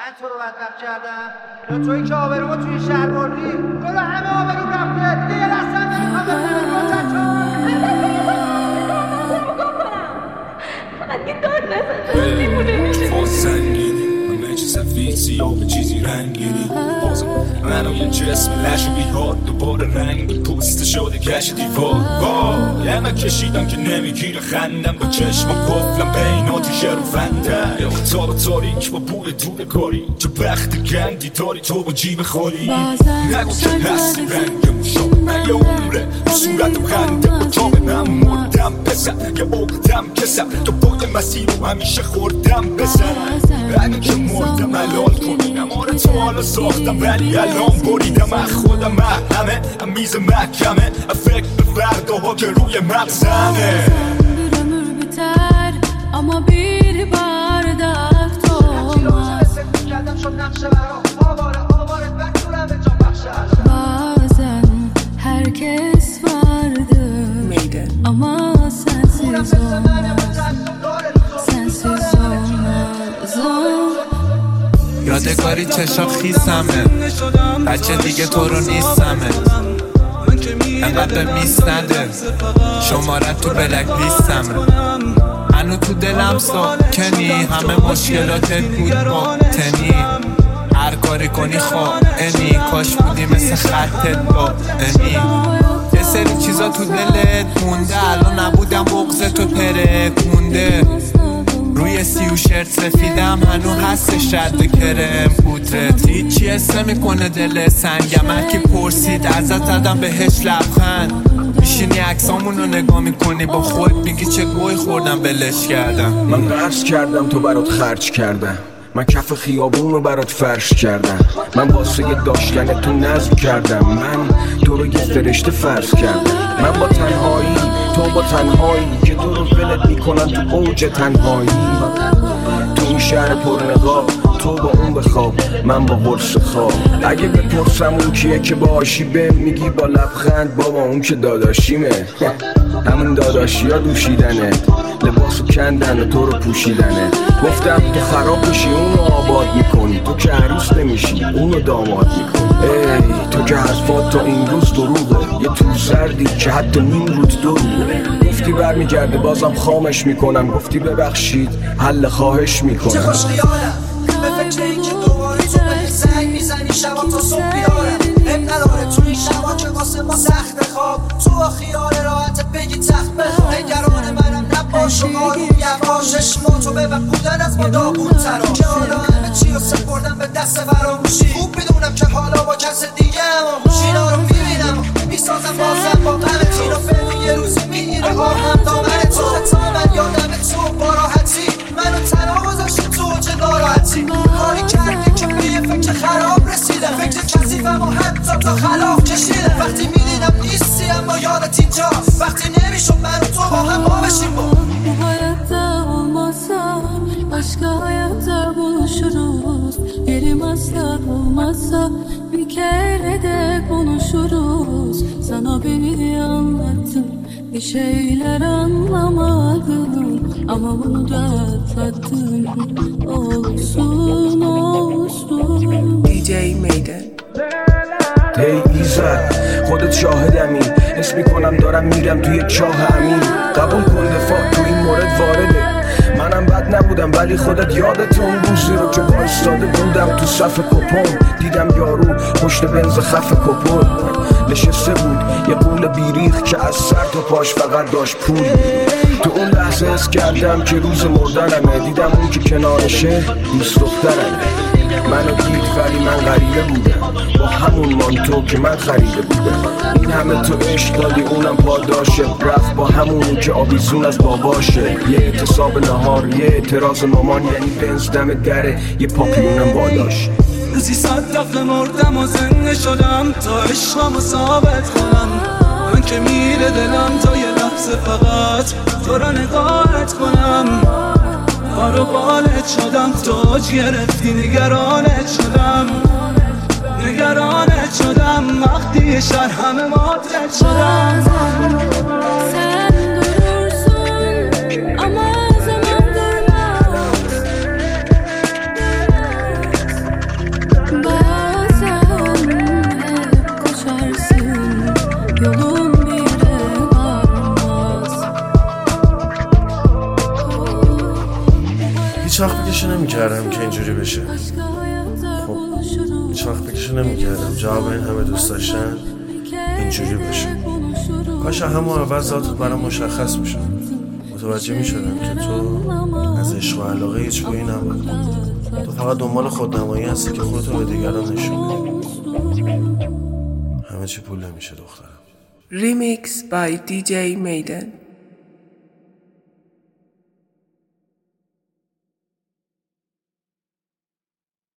من تو رو بدبخت کردم یا تویی که آبرومو توی شهر بردی؟ برو همه آبروم رفته دیگه یه لحظه هم نمیخوام بکنم فقط یه دار نزن دیمونه میشه سفید سیاه به چیزی رنگینی بازم منو یه جسم لش بیهاد دوباره رنگ پوست شده کش دیوار همه کشیدم که نمیگیره خندم با چشم قفلم بین آتیشه رو فندم یا اتاق تاریک با بوی دود کاری تو بخت گندی داری تو با جیب خالی نگو که هستی رنگم شد من یه عمره صورتم خنده اتاق من مردم بزن یه عقدم کسم تو باد مسیر رو همیشه خوردم بزن اگه که مردم حلال کنینم آره تو حالا ساختم ولی الان بریدم از خودم همه میز محکمه فکر به فرداها که روی مغزنه bir ömür biter ama bir bardak dolmaz bazen herkes vardır ama sensiz olmaz یادگاری چشا خیسمه بچه دیگه تو رو نیستمه انقدر میس نده شمارت تو بلک لیستمه هنو تو دلم ساکنی همه مشکلاتت بود باطنی هر کاری کنی خائنی کاش بودی مثل خطت با امی یه سری چیزا تو دلت مونده الان نبودم بغض تو پرک مونده روی سیو شرط سفیدم هنو هستش رد کرم پودرت هیچی حس نمیکنه دل سنگم هرکی پرسید ازت زدم بهش لبخند میشینی عکسامون رو نگاه میکنی با خود میگی چه گوی خوردم بلش کردم من قرض کردم تو برات خرج کردم من کف خیابون رو برات فرش کردم من واسه یه داشتن تو نظم کردم من تو رو یه فرشته فرض کردم من با تنهایی تو با تنهایی که تو رو ولت میکنن تو اوج تنهایی تو این شهر پرنقاب تو با اون بخواب من با قرص خواب اگه بپرسم اون کیه که باشی به میگی با لبخند بابا اون که داداشیمه همون داداشی ها دوشیدنه لباسو کندن و تو رو پوشیدنه گفتم تو خراب میشی اونو آباد میکنی تو که عروس نمیشی اونو داماد میکنی ای تو که حرفات تا این روز دروغه یه تو زردی که حتی نیم رود دروغه گفتی برمیگرده بازم خامش میکنم گفتی ببخشید حل خواهش میکنم چه خوش خیالم به فکر این که دوباره تو به سنگ میزنی شبا تا صبح بیارم اب نداره تو این شبا که واسه ما سخت خواب تو خیال راحت بگی تخت بخوا نگران منم نباش و آروم یواش اشما تو به بودن از ما داغون ترا که حالا همه چی رو سپردم به دست فراموشی خوب میدونم که حالا با کس دیگه هماموشی اینا رو میبینم میسازم بازم با غم تین و فعل یه روزی میگیره با هم دامن تو تا من یادم تو با راحتی منو تنها گذاشتی تو اوج ناراحتی کاری کردی که به یه فکر خراب رسیدم فکر کثیفم و حتی تا خلاف کشیدم وقتی میدیدم نیستی اما یادت اینجاست وقتی نمیشم من و تو با هم ما بشیم Bu hayatta olmazsa başka hayatta buluşuruz Yerim asla olmazsa bir kere de konuşuruz Sana beni anlattım bir şeyler anlamadım Ama bunu da atlattım olsun olsun DJ Maiden ای ایزد خودت شاهدمی حس میکنم دارم میرم توی چاه امین قبول کن دفاع تو این مورد وارده منم بد نبودم ولی خودت یادت اون روزی رو که بایستاده بودم تو صف کپون دیدم یارو پشت بنز خف کپون نشسته بود یه قول بیریخ که از سر تا پاش فقط داشت پول تو اون لحظه حس کردم که روز مردنمه دیدم اون که کنارشه دوست دخترمه منو دید ولی من غریبه بودم با همون مانتو که من خریده بودم این همه تو عشق دادی اونم پاداشه رفت با همون که آویزون از باباشه یه اعتصاب نهار یه اعتراض مامان یعنی بنز دم دره یه پاپیونم بالاش روزی 100 دفعه مردم و زنده شدم تا عشقمو ثابت کنم من که میره دلم تا یه لحظه فقط تو را نگاهت کنم بارو بالت شدم توج گرفتی نگرانت شدم وقتی یه شهر همه ماتت شدم Sen durursun ama zaman durmaz هیچ وقت فکرشو نمی‌کردم که اینجوری بشه. خب هیچ وقت فکرشو نمی‌کردم جواب این همه دوست داشتن اینجوری بشه. کاش همون اول ذاتت برام مشخص میشد، متوجه میشدم که تو از عشق و علاقه هیچ گویی نبود. تو فقط دنبال خودنمایی هستی که خودتو به دیگران نشون بدی. همه چی پول نمیشه دخترم. Remix by DJ Maiden.